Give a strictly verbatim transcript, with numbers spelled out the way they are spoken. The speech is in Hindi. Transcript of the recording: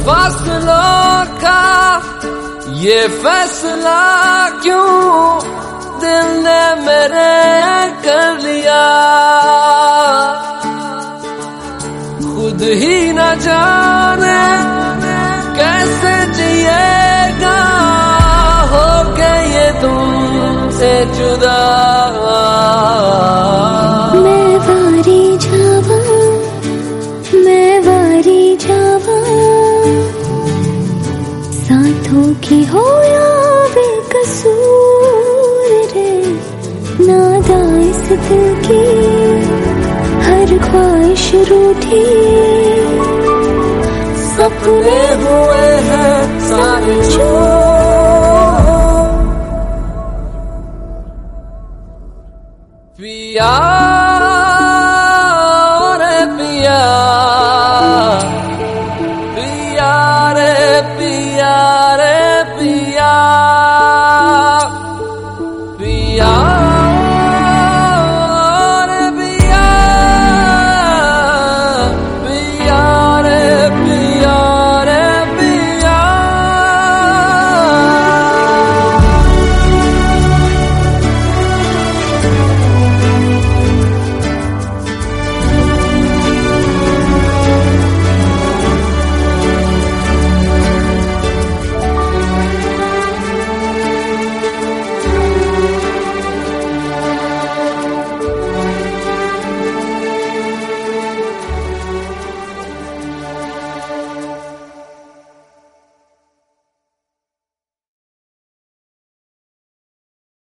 फासलों का ये फैसला क्यों दिल ने मेरे कर लिया, खुद ही न जाने कैसे जिएगा हो के ये तुमसे जुदा। मैं वारी जावा, मैं वारी जावा, साथों की हो या बेकसूर रे, नादा इस दिल की हर ख्वाहिश रूठी, सपने हुए हैं सारे छूटे।